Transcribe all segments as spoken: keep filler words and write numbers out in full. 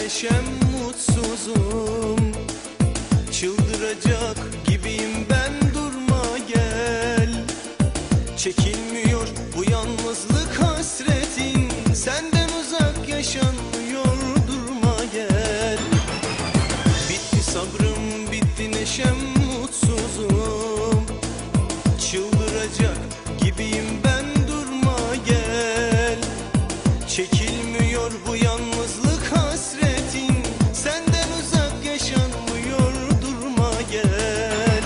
neşem, mutsuzum. Çıldıracak gibiyim ben, durma gel. Çekilmiyor bu yalnızlık hasretin, senden uzak yaşanmıyor, durma gel. Bitti sabrım, bitti neşem, mutsuzum. Çıldıracak gibiyim ben, durma gel. Çekilmiyor bu yalnızlık hasretin, senden uzak yaşanmıyor, durma gel.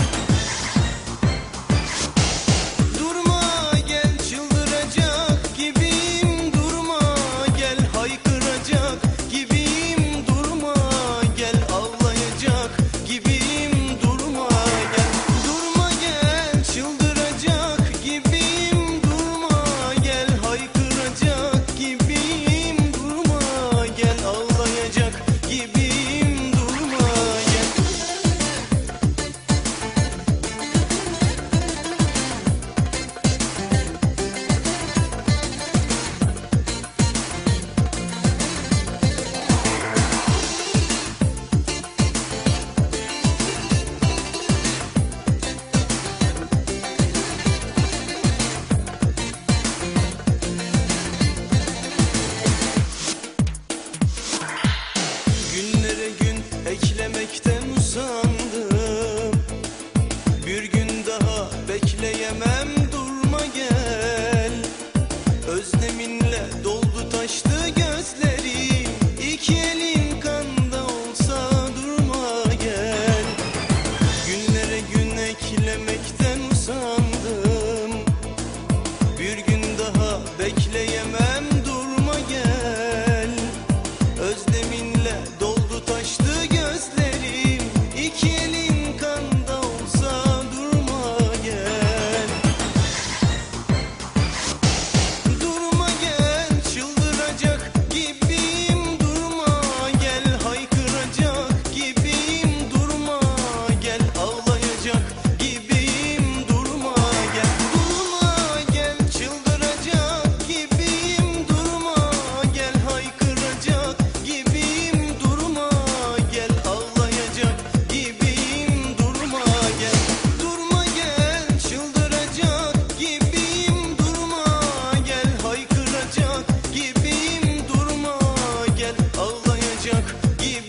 Durma gel, çıldıracak gibiyim, durma gel. Haykıracak gibiyim, durma gel. Ağlayacak gibiyim, durma gel. Durma gel, çıldıracak gibiyim, durma gel. Haykıracak gibiyim, durma gel. Ağlayacak gibiyim, durma gel. Günlere gün eklemekten usandım. Bir gün daha bekleyemem, durma gel. Özleminle doldu taştı gözlerim, İki elin kanda olsa, durma gel. Günlere gün eklemekten usandım. Bir gün daha bekleyemem, durma gel. Özleminle doldu taştı gözlerim, İki elin kanda olsa, durma gel. Durma gel, çıldıracak gibiyim, durma gel. Haykıracak gibiyim, durma gel. Ağlayacak gibiyim, durma gel. Durma gel, çıldıracak gibiyim, durma gel. Haykıracak gibiyim, durma gel. Ağlayacak gibiyim, durma gel. Durma gel, çıldıracak gibiyim, durma gel. Haykıracak gibiyim, durma gel. Ağlayacak gibiyim.